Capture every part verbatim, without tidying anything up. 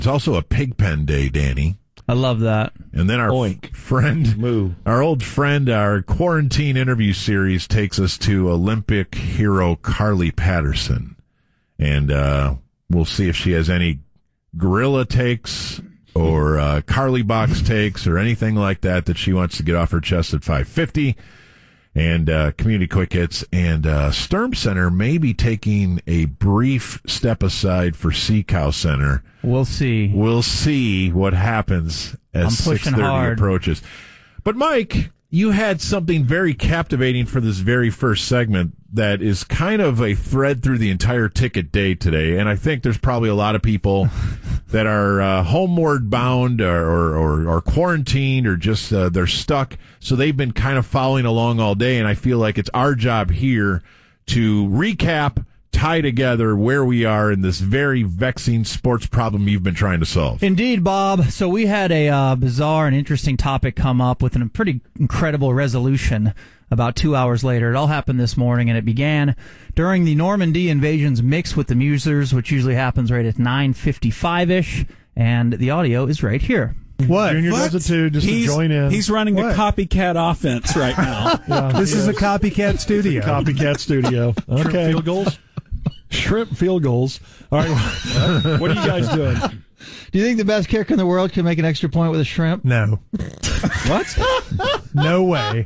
It's also a Pigpen Day, Danny. I love that. And then our Oink. friend, Moo. our old friend, our quarantine interview series takes us to Olympic hero Carly Patterson. And uh, we'll see if she has any gorilla takes or uh, Carly box takes or anything like that that she wants to get off her chest at five fifty. And uh, community quick hits. And uh, Sturm Center may be taking a brief step aside for Sea Cow Center. We'll see. We'll see what happens as six thirty approaches. But, Mike, you had something very captivating for this very first segment that is kind of a thread through the entire ticket day today. And I think there's probably a lot of people that are uh, homeward bound or, or, or, or quarantined or just uh, they're stuck. So they've been kind of following along all day. And I feel like it's our job here to recap, tie together where we are in this very vexing sports problem you've been trying to solve. Indeed, Bob. So we had a uh, bizarre and interesting topic come up with a pretty incredible resolution about two hours later. It all happened this morning, and it began during the Normandy Invasion's mix with the Musers, which usually happens right at nine fifty-five-ish, and the audio is right here. What? Junior What? does it too, just he's, to join in. He's running What? a copycat offense right now. Yeah, This yeah. is a copycat studio. Copycat studio. Okay. Shrimp field goals? Shrimp field goals. All right. What are you guys doing? Do you think the best kicker in the world can make an extra point with a shrimp? No. What? No way.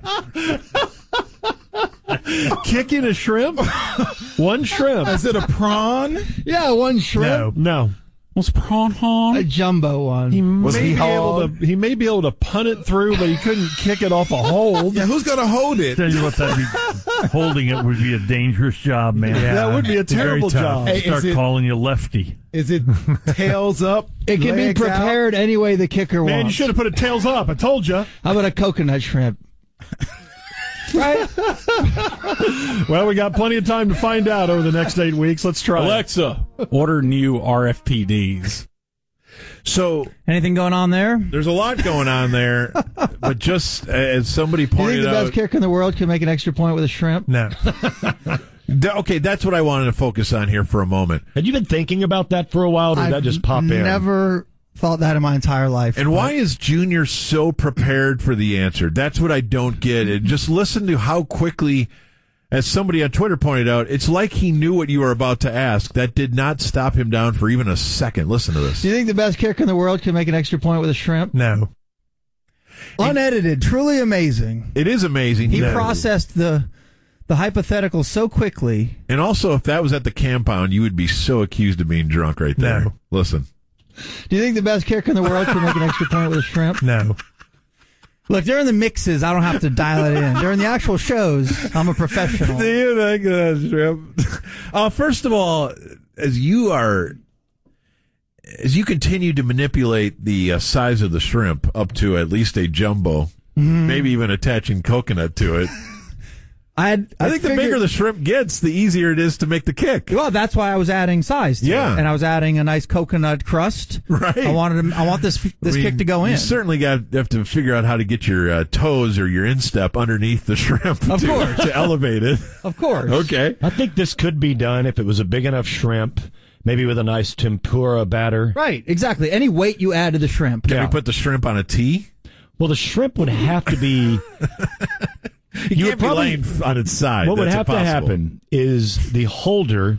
Kicking a shrimp? One shrimp. Is it a prawn? Yeah, one shrimp. No. Was prawn A hon? jumbo one. He Was may he be able hog? to. He may be able to punt it through, but he couldn't kick it off a hold. Yeah, who's going to hold it? Tell you what, that'd be, holding it would be a dangerous job, man. That would be a It's very terrible tough. job. Hey, Start is it- calling you lefty. Is it tails up? It can be legs out? prepared any way the kicker Man, you wants. should have put it tails up. I told you. How about a coconut shrimp? Right? Well, we got plenty of time to find out over the next eight weeks. Let's try. it. Alexa, order new R F P Ds. So Anything going on there? there's a lot going on there, but just as somebody Do you think pointed the best out, kicker in the world can make an extra point with a shrimp? No. Th- okay, that's what I wanted to focus on here for a moment. Had you been thinking about that for a while, or did that just pop in? Never thought that in my entire life. And why is Junior so prepared for the answer? That's what I don't get. And just listen to how quickly, as somebody on Twitter pointed out, it's like he knew what you were about to ask. That did not stop him down for even a second. Listen to this. Do you think the best kicker in the world can make an extra point with a shrimp? No. Unedited, truly amazing. It is amazing. He No. processed the the hypothetical so quickly. And also, if that was at the compound, you would be so accused of being drunk right there. No. Listen. Do you think the best kicker in the world can make an extra point with a shrimp? No. Look, during the mixes, I don't have to dial it in. During the actual shows, I'm a professional. Do you think that's shrimp? Uh, first of all, as you are, as you continue to manipulate the uh, size of the shrimp up to at least a jumbo, Mm-hmm. maybe even attaching coconut to it, I had, I think the bigger the shrimp gets, the easier it is to make the kick. Well, that's why I was adding size to Yeah. it. And I was adding a nice coconut crust. Right. I wanted to, I want this this I mean, kick to go in. You certainly got have to figure out how to get your uh, toes or your instep underneath the shrimp Of to, course. to elevate it. Of course. Okay. I think this could be done if it was a big enough shrimp, maybe with a nice tempura batter. Right, exactly. Any weight you add to the shrimp. Can Yeah. we put the shrimp on a tee? Well, the shrimp would have to be. You, You can't would probably- be laying on its side. What would That's have to impossible. happen is the holder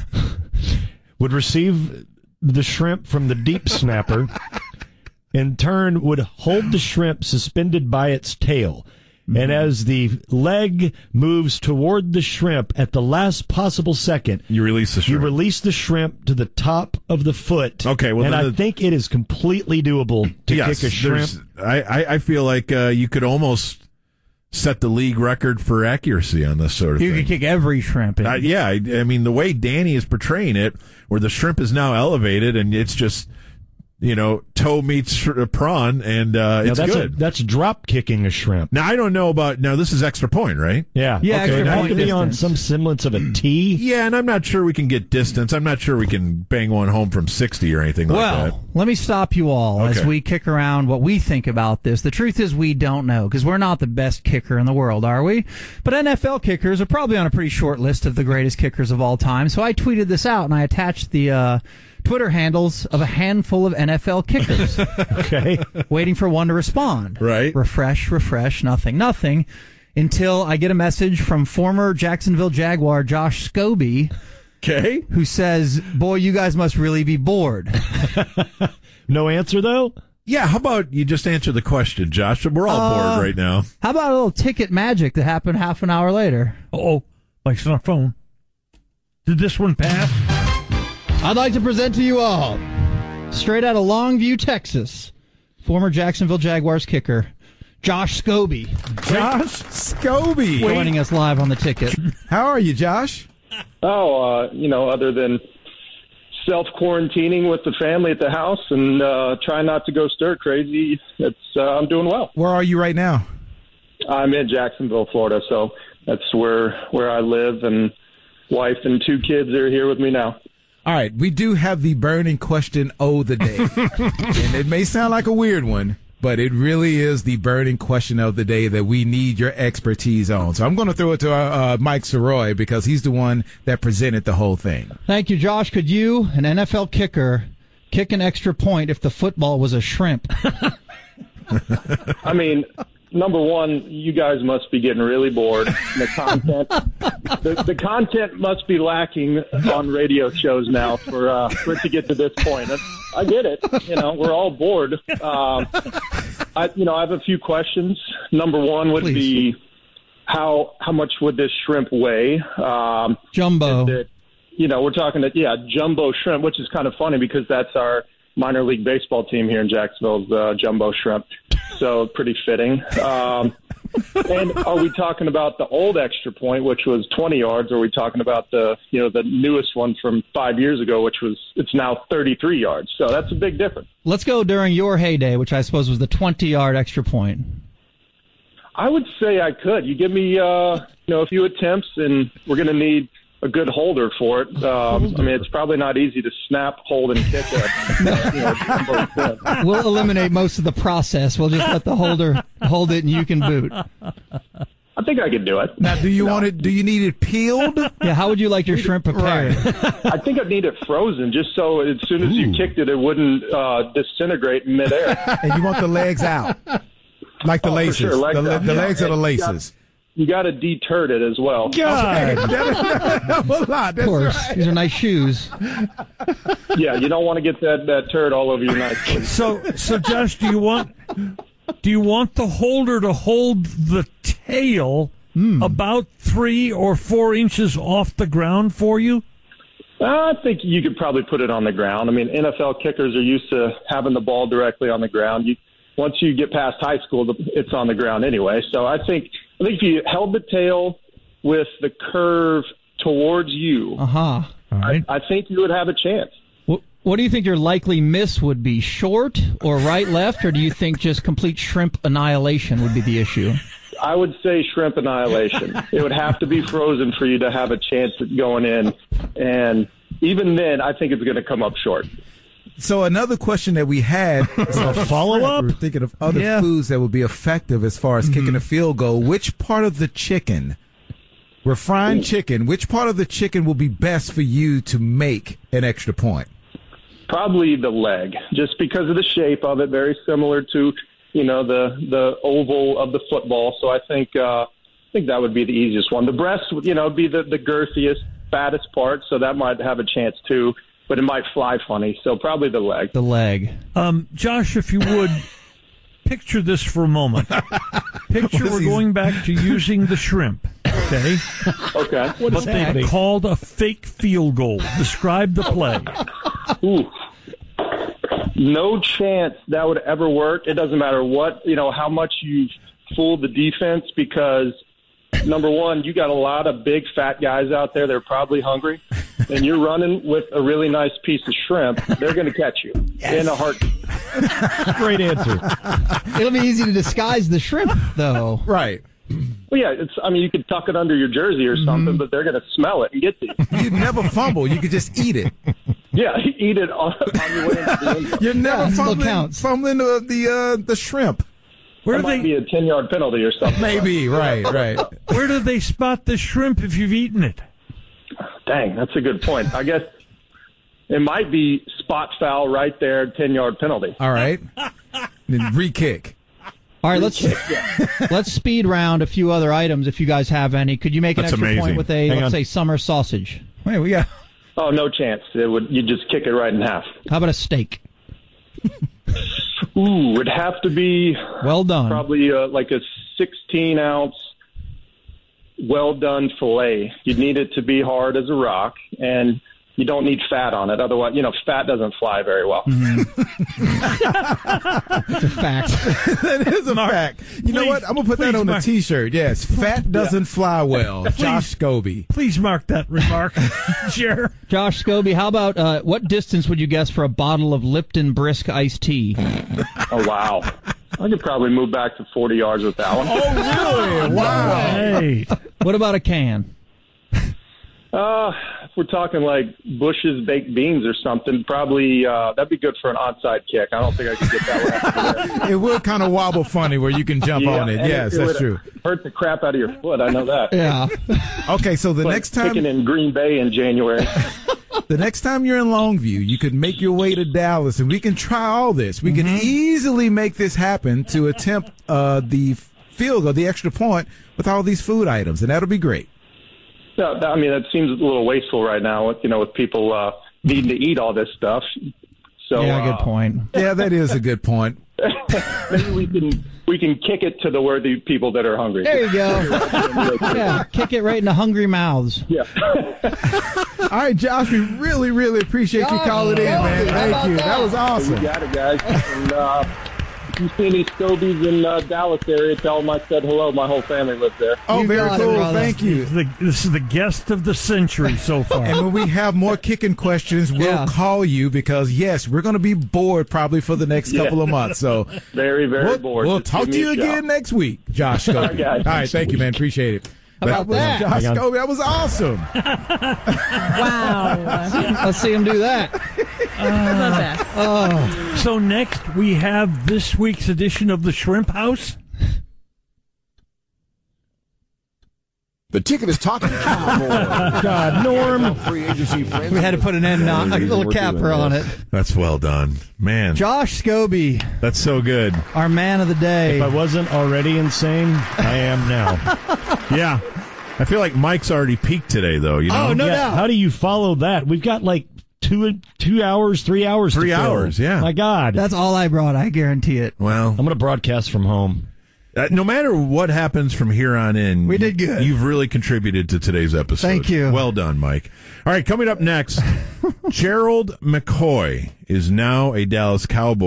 would receive the shrimp from the deep snapper, in turn would hold the shrimp suspended by its tail. And as the leg moves toward the shrimp at the last possible second, You release the you shrimp. release the shrimp to the top of the foot. Okay, well, and then I the- think it is completely doable to yes, kick a shrimp. there's- I, I, I feel like uh, you could almost set the league record for accuracy on this sort of You thing. can kick every shrimp in. Uh, yeah, I, I mean, the way Danny is portraying it, where the shrimp is now elevated and it's just, you know, toe meets sh- prawn, and uh, Now, it's that's good. A, that's drop kicking a shrimp. Now, I don't know about, now this is extra point, right? Yeah. Yeah, Okay. extra It has point to be on distance. some semblance of a tee. Yeah, and I'm not sure we can get distance. I'm not sure we can bang one home from sixty or anything like well, that. let me stop you all as Okay. we kick around what we think about this. The truth is we don't know because we're not the best kicker in the world, are we? But N F L kickers are probably on a pretty short list of the greatest kickers of all time. So I tweeted this out and I attached the uh, Twitter handles of a handful of N F L kickers. Okay. Waiting for one to respond. Right. Refresh, refresh, nothing, nothing. Until I get a message from former Jacksonville Jaguar Josh Scobie. Okay. Who says, boy, you guys must really be bored. No answer, though? Yeah, how about you just answer the question, Josh? We're all uh, bored right now. How about a little ticket magic that happened half an hour later? Uh-oh, Mike's on our phone. Did this one pass? I'd like to present to you all, straight out of Longview, Texas, former Jacksonville Jaguars kicker, Josh Scobie. Josh Scobie. Joining us live on the ticket. How are you, Josh? Oh, uh, you know, other than self-quarantining with the family at the house and uh, trying not to go stir crazy, it's uh, I'm doing well. Where are you right now? I'm in Jacksonville, Florida, so that's where where I live, and wife and two kids are here with me now. All right, we do have the burning question of the day. And it may sound like a weird one, but it really is the burning question of the day that we need your expertise on. So I'm going to throw it to uh, Mike Soroy because he's the one that presented the whole thing. Thank you, Josh. Could you, an N F L kicker, kick an extra point if the football was a shrimp? I mean, number one, you guys must be getting really bored. The content, the, the content must be lacking on radio shows now for uh, for it to get to this point. I get it. You know, we're all bored. Um, I, you know, I have a few questions. Number one would Please. be how how much would this shrimp weigh? Um, Jumbo. is it, you know, we're talking that yeah, jumbo shrimp, which is kind of funny because that's our minor league baseball team here in Jacksonville's uh, jumbo shrimp. So pretty fitting. Um, and are we talking about the old extra point, which was twenty yards, or are we talking about the, you know, the newest one from five years ago, which was, it's now thirty-three yards. So that's a big difference. Let's go during your heyday, which I suppose was the twenty-yard extra point. I would say I could. You give me, uh, you know, a few attempts, and we're going to need a good holder for it. Um, I mean, it's probably not easy to snap, hold, and kick it. You know, we'll eliminate most of the process. We'll just let the holder hold it, and you can boot. I think I could do it. Now, do you no. want it? Do you need it peeled? Yeah. How would you like your shrimp prepared? Right. I think I'd need it frozen, just so as soon as Ooh. you kicked it, it wouldn't uh, disintegrate in midair. And you want the legs out, like the oh, laces. Sure. Legs the, the yeah. legs are the laces. You got to deturd it as well. God, a lot. Of course, right. These are nice shoes. Yeah, you don't want to get that, that turd all over your nice shoes. So, so Josh, do you want do you want the holder to hold the tail mm. about three or four inches off the ground for you? I think you could probably put it on the ground. I mean, N F L kickers are used to having the ball directly on the ground. You, once you get past high school, it's on the ground anyway. So I think. I think if you held the tail with the curve towards you, uh-huh. All right. I, I think you would have a chance. What, what do you think your likely miss would be? Short or right, left, or do you think just complete shrimp annihilation would be the issue? I would say shrimp annihilation. It would have to be frozen for you to have a chance at going in. And even then, I think it's going to come up short. So another question that we had is a follow-up. We're thinking of other yeah. foods that would be effective as far as mm-hmm. kicking a field goal. Which part of the chicken, we're frying Ooh. chicken, which part of the chicken will be best for you to make an extra point? Probably the leg, just because of the shape of it, very similar to, you know, the, the oval of the football. So I think uh, I think that would be the easiest one. The breast, you know, would be the, the girthiest, fattest part, so that might have a chance too. But it might fly funny, so probably the leg. The leg. Um, Josh, if you would, picture this for a moment. Picture we're going back to using the shrimp, okay? Okay. What is that? Called a fake field goal. Describe the play. Ooh. No chance that would ever work. It doesn't matter what, you know, how much you've fooled the defense because, number one, you got a lot of big, fat guys out there. They're probably hungry. And you're running with a really nice piece of shrimp, they're going to catch you yes. in a heartbeat. Great answer. It'll be easy to disguise the shrimp, though. Right. Well, yeah, it's. I mean, you could tuck it under your jersey or something, mm-hmm. but they're going to smell it and get to you. You'd never fumble. You could just eat it. Yeah, eat it on, on your way into the end zone. You're never yeah, fumbling, fumbling the the, uh, the shrimp. Where that might they, be a ten-yard penalty or something. Maybe, right, right. Where do they spot the shrimp if you've eaten it? Dang, that's a good point. I guess it might be spot foul right there, ten-yard penalty. All right. Then re-kick. All right, let's let's speed round a few other items if you guys have any. Could you make an That's extra amazing. point with a, Hang let's on. say, summer sausage? Wait, we got. Oh, no chance. It would you just kick it right in half. How about a steak? Ooh, it'd have to be Well done. probably uh, like a sixteen-ounce well-done fillet. You'd need it to be hard as a rock, and you don't need fat on it. Otherwise, you know, fat doesn't fly very well. It's a fact. That is a fact. You know please, what? I'm gonna put that please, on Mark. a T-shirt. Yes, fat doesn't fly well. Josh Scobie. Please mark that remark, Jer. Josh Scobie, how about uh, what distance would you guess for a bottle of Lipton Brisk iced tea? Oh, wow. I could probably move back to forty yards with that one. Oh, really? Wow. Hey, What about a can? Uh, if we're talking like Bush's baked beans or something, probably uh, that'd be good for an onside kick. I don't think I could get that one. It will kind of wobble funny where you can jump on it. and Yes, it that's would true. Hurt the crap out of your foot. I know that. Yeah. Okay, so the Like next time, kicking in Green Bay in January. the next time you're in Longview, you could make your way to Dallas, and we can try all this. We can easily make this happen to attempt uh, the field goal, the extra point, with all these food items, and that'll be great. No, I mean, that seems a little wasteful right now, with, you know, with people uh, needing to eat all this stuff. So Yeah, uh, good point. Yeah, that is a good point. maybe we can we can kick it to the worthy people that are hungry. There you go. Yeah, kick it right into hungry mouths. Yeah. All right, Josh, we really, really appreciate you Josh, calling in, how man. about Thank you. that? That was You awesome. got it, guys. And, uh, if you see any Scobies in uh, Dallas area, tell them I said hello. My whole family lives there. Oh, You very got it, cool. brother. Thank you. the, this is the guest of the century so far. And when we have more kicking questions, we'll Yeah. call you because, yes, we're going to be bored probably for the next Yeah. couple of months. So Very, very we'll, bored. we'll Just talk give to me you a again shout. next week, Josh Scobie. right, guys. All right, thank you, man. Appreciate it. about was that? Josh Hang on. Scobie. That was awesome. Wow. Let's see him do that. Love that. So next we have this week's edition of the Shrimp House. The ticket is talking Cowboys. God, Norm. Free agency friends. We had to put an end on, a little capper on it. That's well done. Man, Josh Scobie, that's so good. our man of the day. If I wasn't already insane, I am now. Yeah. I feel like Mike's already peaked today, though. You know? Oh, no Yeah, doubt. how do you follow that? We've got like two two hours, three hours Three to fill. hours, yeah. My God. That's all I brought, I guarantee it. Well, I'm going to broadcast from home. Uh, no matter what happens from here on in, We did good. You've really contributed to today's episode. Thank you. Well done, Mike. All right, coming up next, Gerald McCoy is now a Dallas Cowboy.